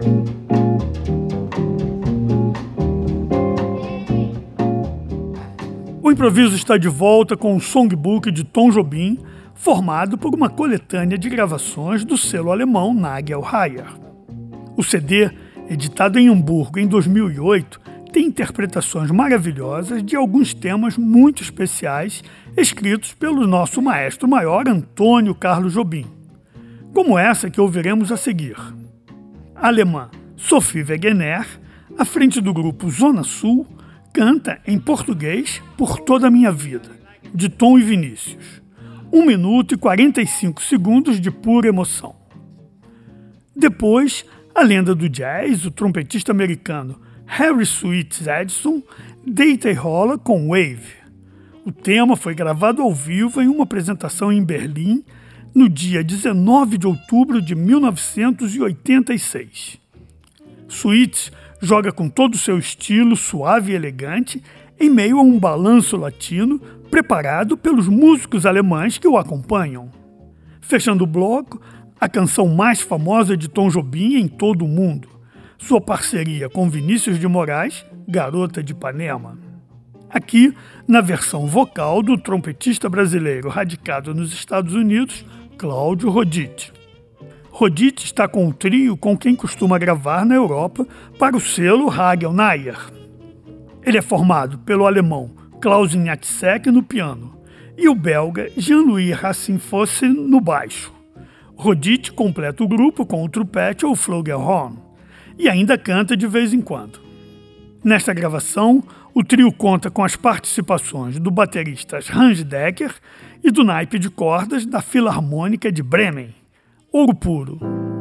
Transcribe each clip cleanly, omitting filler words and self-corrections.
O improviso está de volta com o songbook de Tom Jobim, formado por uma coletânea de gravações do selo alemão Nagelheuer. O CD, editado em Hamburgo em 2008, tem interpretações maravilhosas de alguns temas muito especiais escritos pelo nosso maestro maior Antônio Carlos Jobim, como essa que ouviremos a seguir. A alemã Sophie Wegener, à frente do grupo Zona Sul, canta em português Por Toda a Minha Vida, de Tom e Vinícius. 1 minuto e 45 segundos de pura emoção. Depois, a lenda do jazz, o trompetista americano Harry Sweet Edison, deita e rola com Wave. O tema foi gravado ao vivo em uma apresentação em Berlim no dia 19 de outubro de 1986. Sweet joga com todo o seu estilo suave e elegante em meio a um balanço latino preparado pelos músicos alemães que o acompanham. Fechando o bloco, a canção mais famosa de Tom Jobim em todo o mundo, sua parceria com Vinícius de Moraes, Garota de Ipanema. Aqui, na versão vocal do trompetista brasileiro radicado nos Estados Unidos, Cláudio Roditi. Roditi está com o trio com quem costuma gravar na Europa para o selo Nagelheuer. Ele é formado pelo alemão Klaus Jacek no piano e o belga Jean-Louis Racine-Fosse no baixo. Roditi completa o grupo com o trompete ou flugelhorn e ainda canta de vez em quando. Nesta gravação, o trio conta com as participações do baterista Hans Decker e do naipe de cordas da Filarmônica de Bremen. Ouro puro.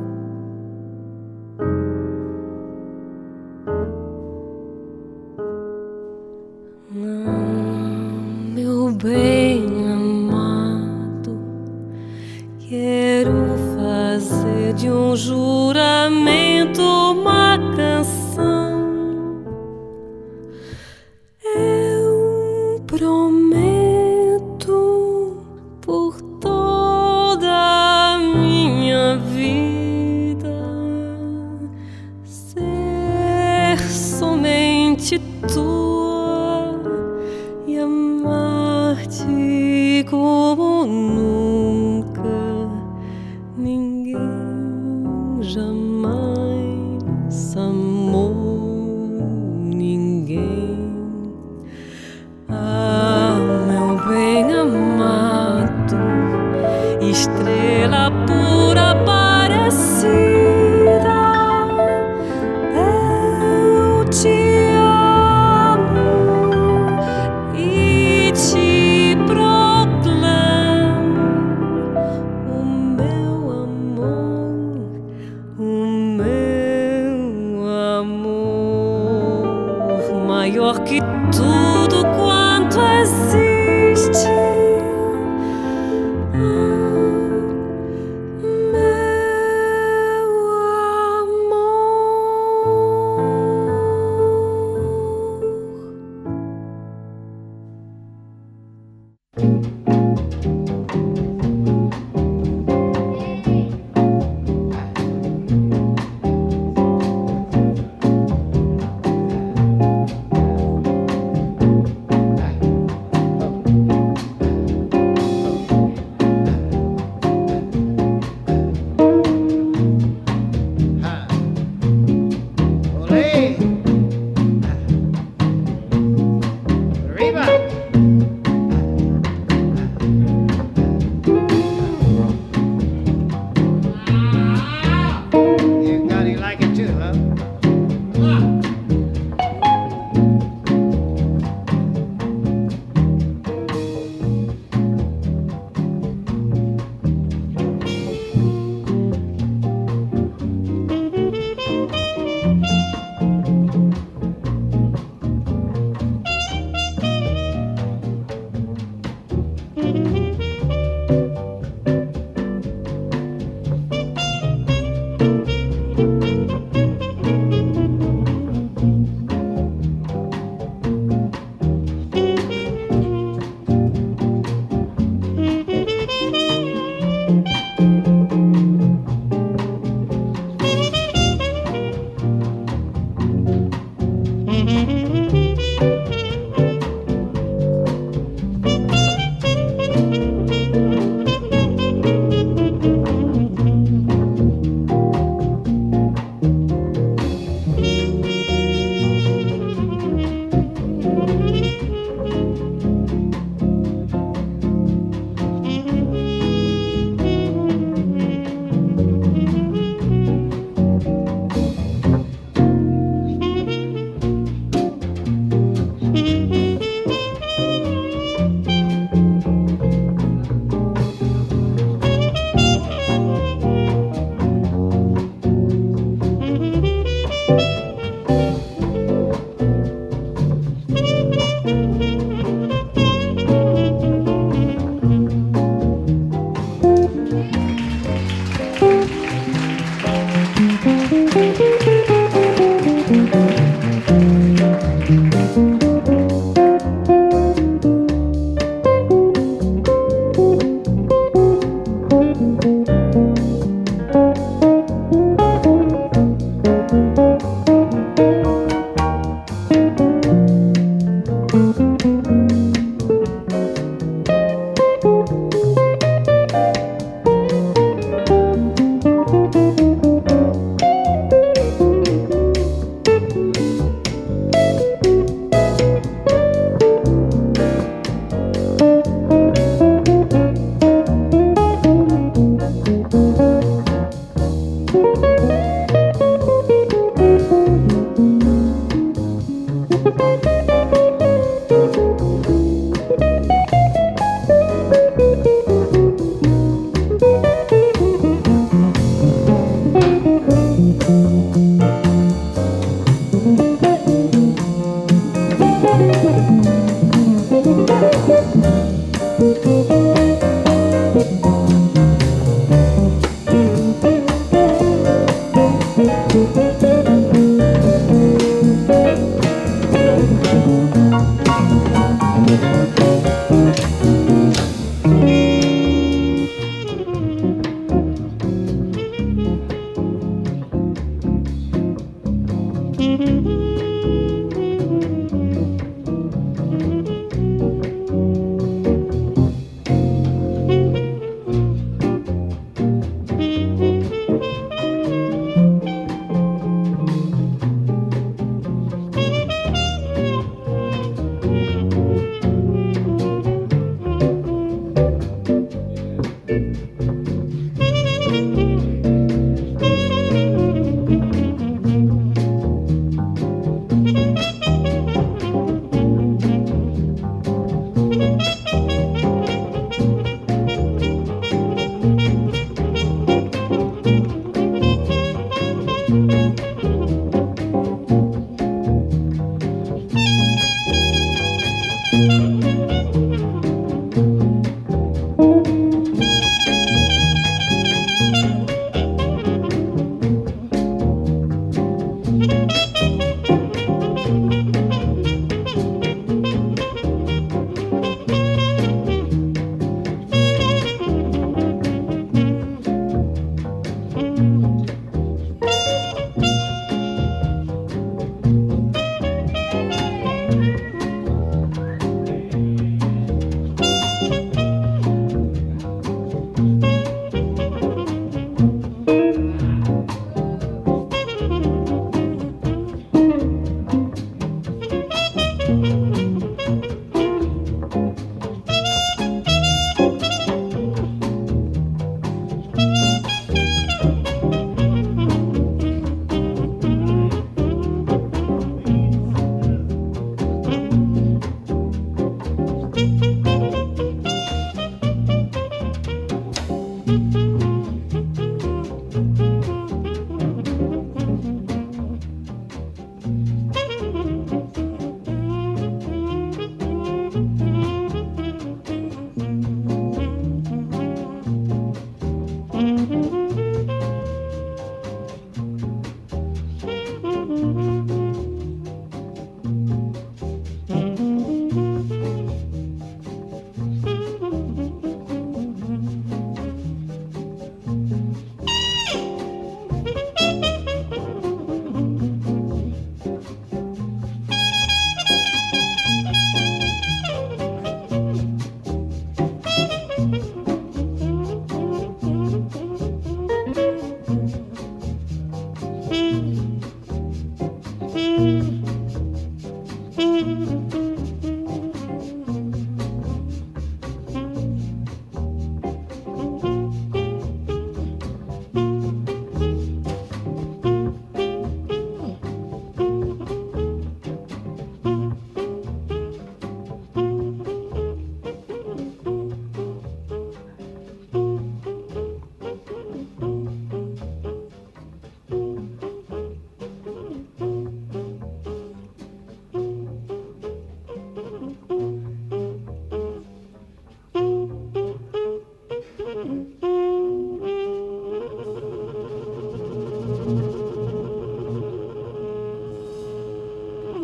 Meu bem amado, quero fazer de um juramento uma canção. Eu prometo por toda a minha vida ser somente tua e amar-te como nunca ninguém jamais amou ninguém. Ah, meu bem amado, estrela pura parecida, eu te amo e te proclamo o meu amor maior que tudo quanto existe.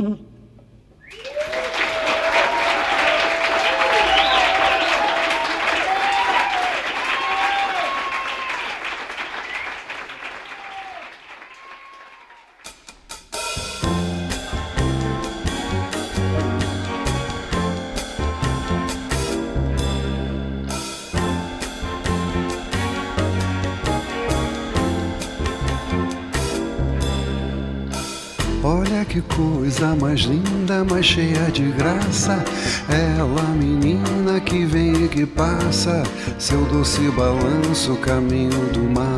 Olha que coisa mais linda, mais cheia de graça. Ela, menina que vem e que passa, seu doce balanço, caminho do mar.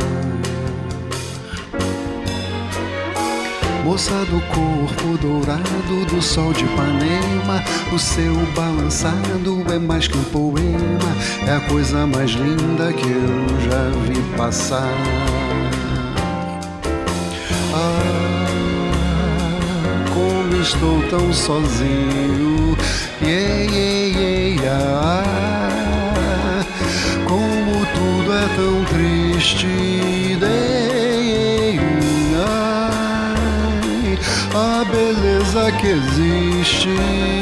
Moça do corpo dourado do sol de Ipanema, o seu balançado é mais que um poema, é a coisa mais linda que eu já vi passar. Estou tão sozinho, yeah, yeah, yeah, yeah. Como tudo é tão triste, yeah, yeah. A beleza que existe,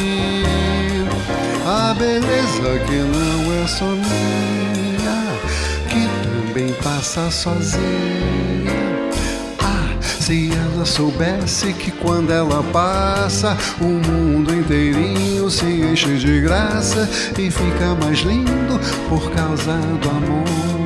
a beleza que não é só minha, que também passa sozinha. Se ela soubesse que quando ela passa, o mundo inteirinho se enche de graça e fica mais lindo por causa do amor.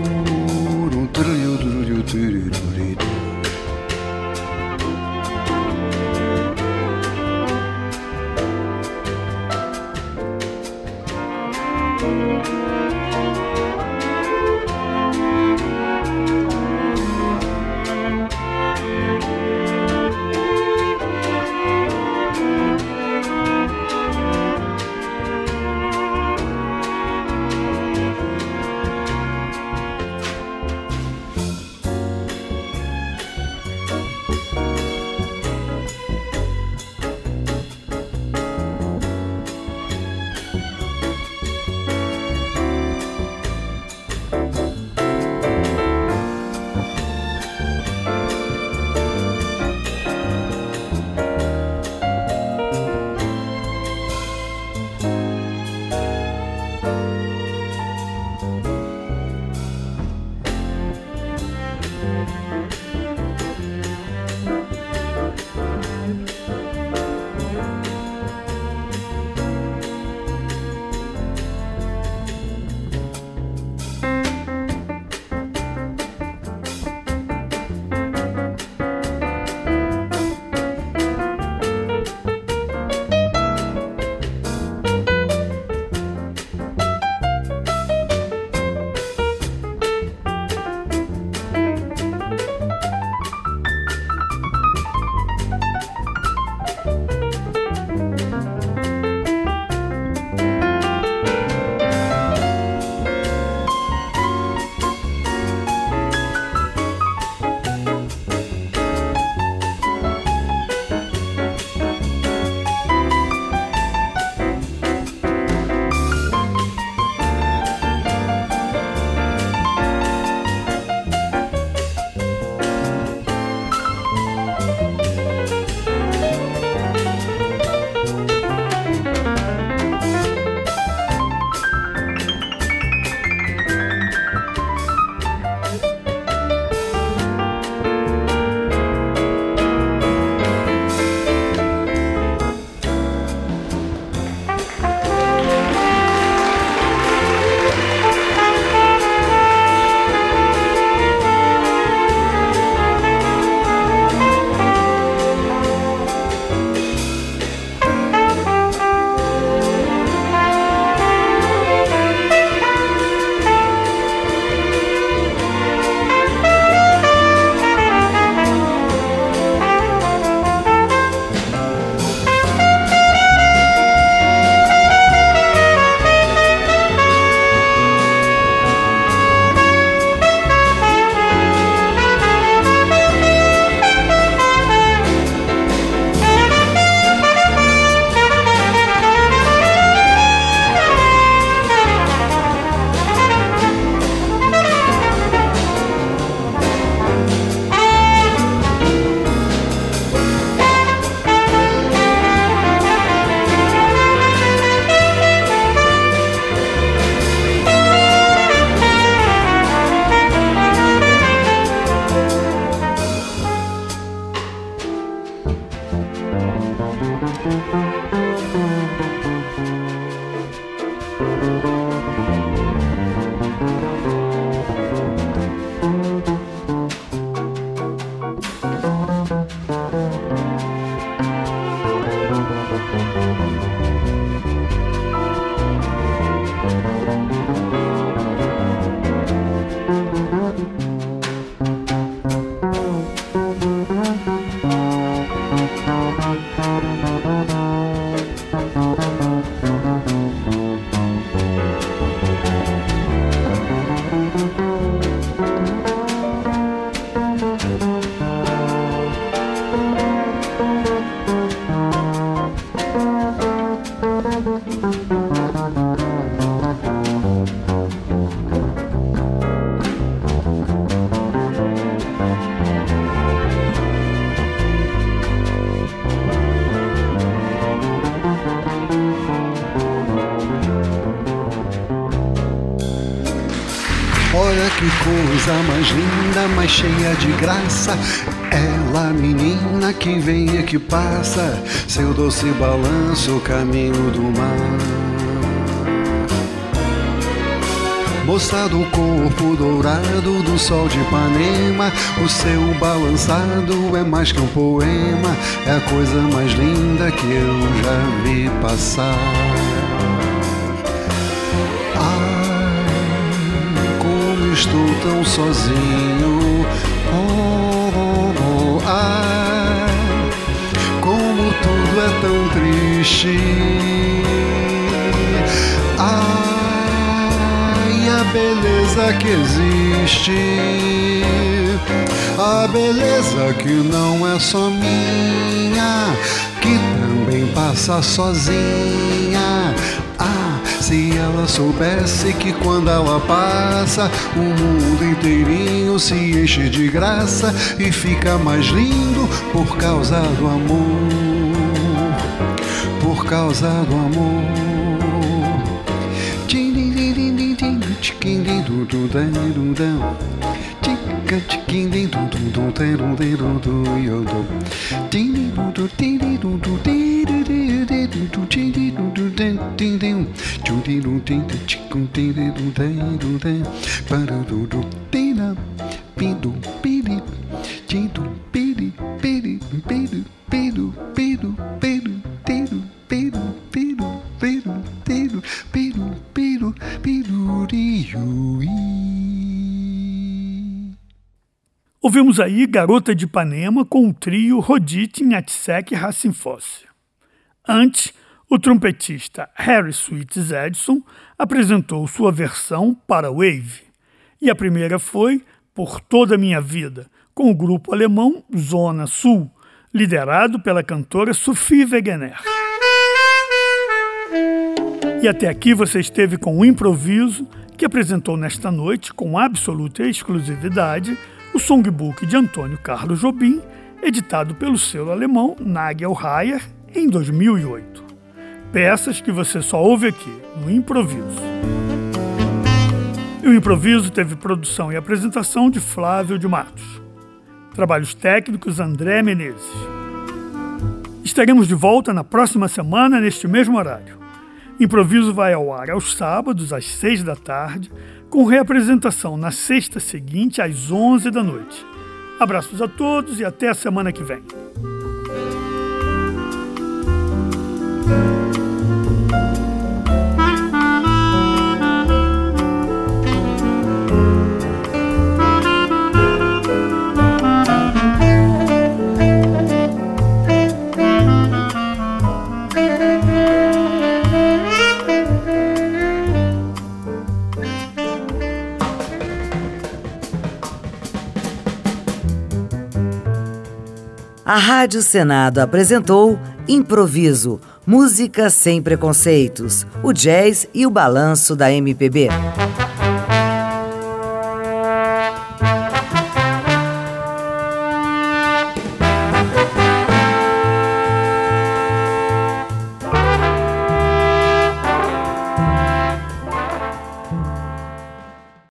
que coisa mais linda, mais cheia de graça. Ela, menina que vem e que passa, seu doce balanço, caminho do mar. Moça do corpo dourado do sol de Ipanema, o seu balançado é mais que um poema, é a coisa mais linda que eu já vi passar. Ai, como estou tão sozinho, ai, como tudo é tão triste. A beleza que existe, a beleza que não é só minha, que também passa sozinha. Ah, se ela soubesse que quando ela passa, o mundo inteirinho se enche de graça e fica mais lindo por causa do amor, por causa do amor. Ouvimos aí Garota de Ipanema com o trio Rodite Nhatsek Racine-Fosse. Antes, o trompetista Harry Sweets Edison apresentou sua versão para Wave. E a primeira foi Por Toda a Minha Vida, com o grupo alemão Zona Sul, liderado pela cantora Sophie Wegener. E até aqui você esteve com o Improviso, que apresentou nesta noite, com absoluta exclusividade, o songbook de Antônio Carlos Jobim, editado pelo selo alemão Nagelheyer em 2008. Peças que você só ouve aqui, no Improviso. E o Improviso teve produção e apresentação de Flávio de Matos. Trabalhos técnicos André Menezes. Estaremos de volta na próxima semana, neste mesmo horário. Improviso vai ao ar aos sábados, às 6 da tarde, com reapresentação na sexta seguinte, às 11 da noite. Abraços a todos e até a semana que vem. A Rádio Senado apresentou Improviso, música sem preconceitos, o jazz e o balanço da MPB.